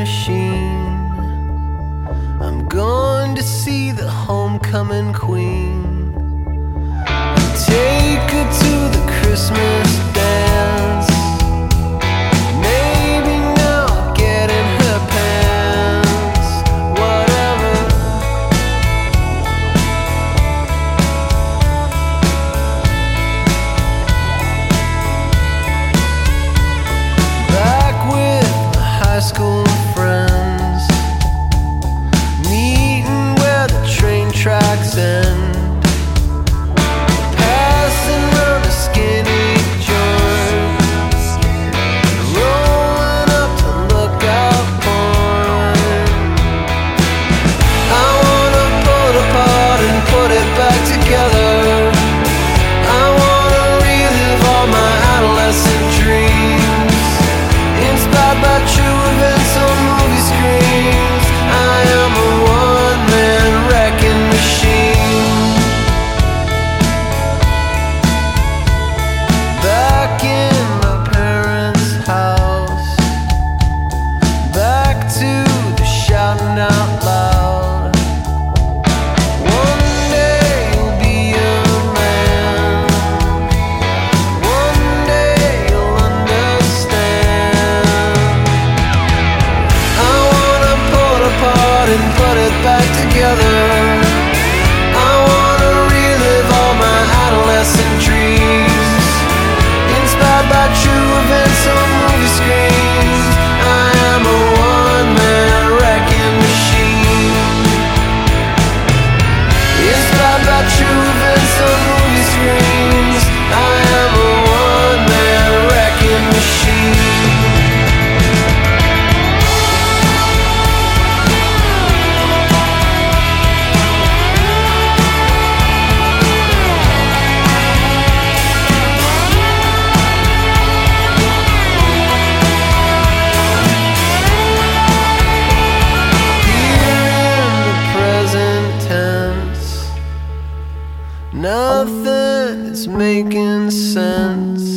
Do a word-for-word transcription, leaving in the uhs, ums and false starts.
machine. I'm going to see the homecoming queen. Take her to the Christmas dance. Maybe now I'll get in her pants. Whatever. Back with my high school friends, meeting where the train tracks end. Back together. I wanna relive all my adolescent dreams, inspired by true events on movie screens. I am a one-man wrecking machine, inspired by true events on movie screens. I am a one-man wrecking machine. Nothing is making sense.